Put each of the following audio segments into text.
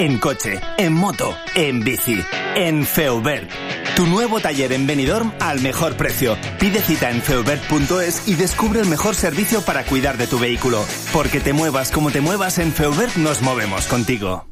En coche, en moto, en bici, en Feubert. Tu nuevo taller en Benidorm al mejor precio. Pide cita en feubert.es y descubre el mejor servicio para cuidar de tu vehículo. Porque te muevas como te muevas, en Feubert nos movemos contigo.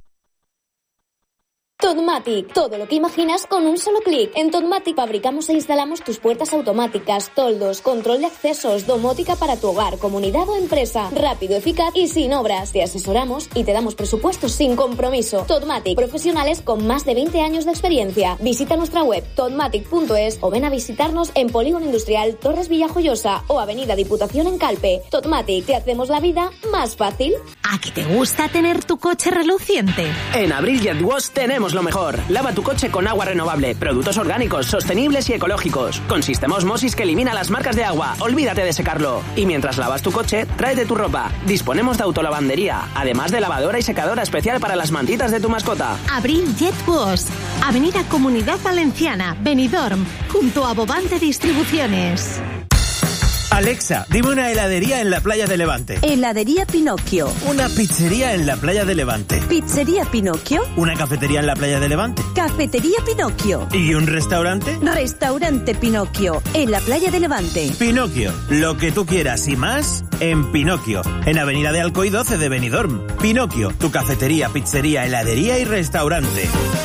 Totmatic, todo lo que imaginas con un solo clic. En Totmatic fabricamos e instalamos tus puertas automáticas, toldos, control de accesos, domótica para tu hogar, comunidad o empresa. Rápido, eficaz y sin obras. Te asesoramos y te damos presupuestos sin compromiso. Totmatic, profesionales con más de 20 años de experiencia. Visita nuestra web totmatic.es o ven a visitarnos en Polígono Industrial Torres Villajoyosa o Avenida Diputación en Calpe. Totmatic, te hacemos la vida más fácil. ¿A qué te gusta tener tu coche reluciente? En Abril Jet Wash tenemos lo mejor. Lava tu coche con agua renovable, productos orgánicos, sostenibles y ecológicos, con sistema Osmosis que elimina las marcas de agua. Olvídate de secarlo. Y mientras lavas tu coche, tráete tu ropa. Disponemos de autolavandería, además de lavadora y secadora especial para las mantitas de tu mascota. Abril Jet Wash, Avenida Comunidad Valenciana, Benidorm, junto a Bobante Distribuciones. Alexa, dime una heladería en la playa de Levante. Heladería Pinocchio. Una pizzería en la playa de Levante. Pizzería Pinocchio. Una cafetería en la playa de Levante. Cafetería Pinocchio. ¿Y un restaurante? Restaurante Pinocchio, en la playa de Levante. Pinocchio, lo que tú quieras y más en Pinocchio, en Avenida de Alcoy 12 de Benidorm. Pinocchio, tu cafetería, pizzería, heladería y restaurante.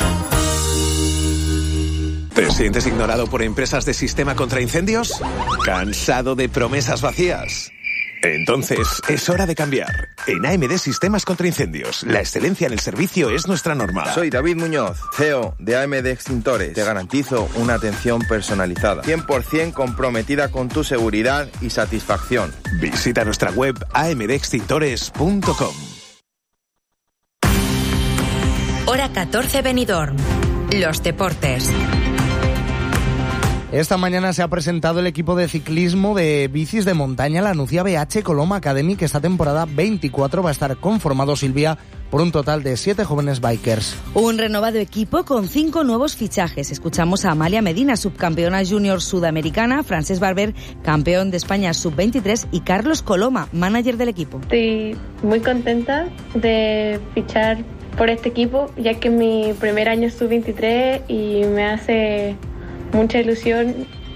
¿Te sientes ignorado por empresas de sistema contra incendios? ¿Cansado de promesas vacías? Entonces, es hora de cambiar. En AMD Sistemas contra Incendios, la excelencia en el servicio es nuestra norma. Soy David Muñoz, CEO de AMD Extintores. Te garantizo una atención personalizada, 100% comprometida con tu seguridad y satisfacción. Visita nuestra web amdextintores.com. Hora 14 Benidorm. Los deportes. Esta mañana se ha presentado el equipo de ciclismo de bicis de montaña, la Nucía BH Coloma Academy, que esta temporada 24 va a estar conformado, Silvia, por un total de 7 jóvenes bikers. Un renovado equipo con 5 nuevos fichajes. Escuchamos a Amalia Medina, subcampeona junior sudamericana, Francesc Barber, campeón de España sub-23 y Carlos Coloma, manager del equipo. Estoy muy contenta de fichar por este equipo, ya que es mi primer año sub-23 y me hace mucha ilusión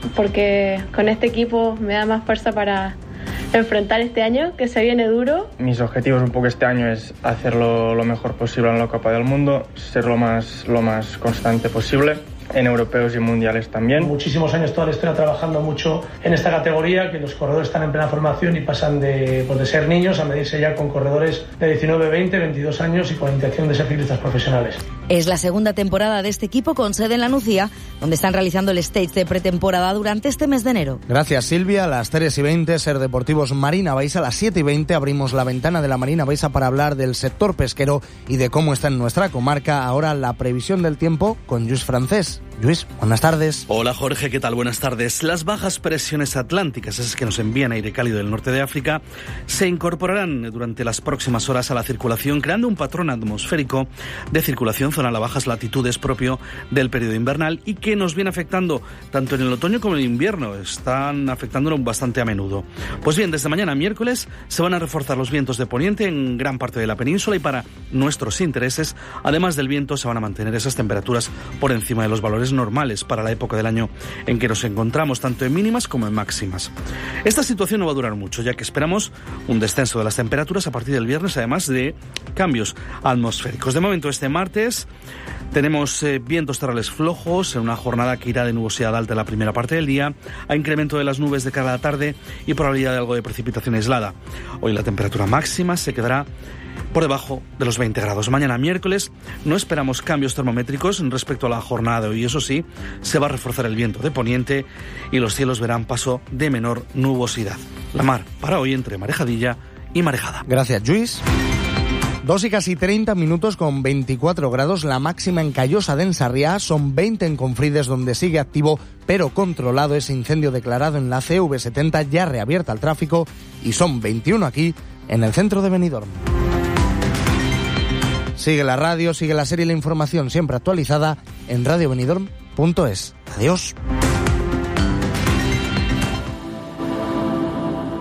porque con este equipo me da más fuerza para enfrentar este año, que se viene duro. Mis objetivos un poco este año es hacerlo lo mejor posible en la Copa del Mundo, ser lo más constante posible, en europeos y mundiales también. Muchísimos años toda la historia trabajando mucho en esta categoría, que los corredores están en plena formación y pasan de ser niños a medirse ya con corredores de 19, 20, 22 años y con la intención de ser ciclistas profesionales. Es la segunda temporada de este equipo con sede en la Nucía, donde están realizando el stage de pretemporada durante este mes de enero. Gracias, Silvia. A las 3:20, Ser Deportivos Marina Baixa. A las 7:20 abrimos la ventana de la Marina Baixa para hablar del sector pesquero y de cómo está en nuestra comarca. Ahora la previsión del tiempo con Lluís Francés. Lluís, buenas tardes. Hola Jorge, ¿qué tal? Buenas tardes. Las bajas presiones atlánticas, esas que nos envían aire cálido del norte de África, se incorporarán durante las próximas horas a la circulación, creando un patrón atmosférico de circulación zona a las bajas latitudes propio del periodo invernal y que nos viene afectando tanto en el otoño como en el invierno. Están afectándonos bastante a menudo. Pues bien, desde mañana miércoles se van a reforzar los vientos de poniente en gran parte de la península y para nuestros intereses, además del viento, se van a mantener esas temperaturas por encima de los valores normales para la época del año en que nos encontramos, tanto en mínimas como en máximas. Esta situación no va a durar mucho, ya que esperamos un descenso de las temperaturas a partir del viernes, además de cambios atmosféricos. De momento, este martes tenemos vientos terrales flojos en una jornada que irá de nubosidad alta en la primera parte del día, a incremento de las nubes de cara a la tarde y probabilidad de algo de precipitación aislada. Hoy la temperatura máxima se quedará por debajo de los 20 grados. Mañana miércoles no esperamos cambios termométricos respecto a la jornada de hoy. Eso sí, se va a reforzar el viento de poniente y los cielos verán paso de menor nubosidad. La mar para hoy entre marejadilla y marejada. Gracias, Lluís. 2 y casi 30 minutos con 24 grados, la máxima en Callosa de Ensarriá, son 20 en Confrides, donde sigue activo pero controlado ese incendio declarado en la CV70, ya reabierta al tráfico, y son 21 aquí en el centro de Benidorm. Sigue la radio, sigue la serie y la información siempre actualizada en radiobenidorm.es. Adiós.